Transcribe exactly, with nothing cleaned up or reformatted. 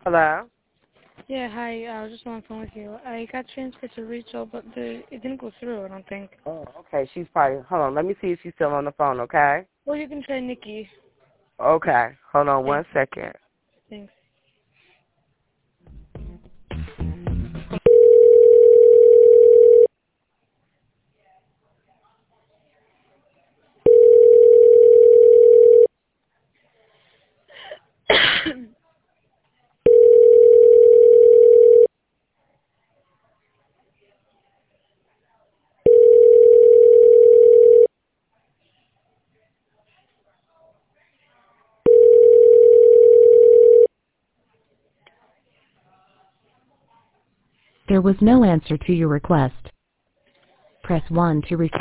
Hello? Yeah, hi. I was just on the phone with you. I got transferred to Rachel, but the it didn't go through, I don't think. Oh, okay. She's probably, hold on. Let me see if she's still on the phone, okay? Well, you can try Nikki. Okay. Hold on one Thanks. second. Thanks. There was no answer to your request. Press one to receive.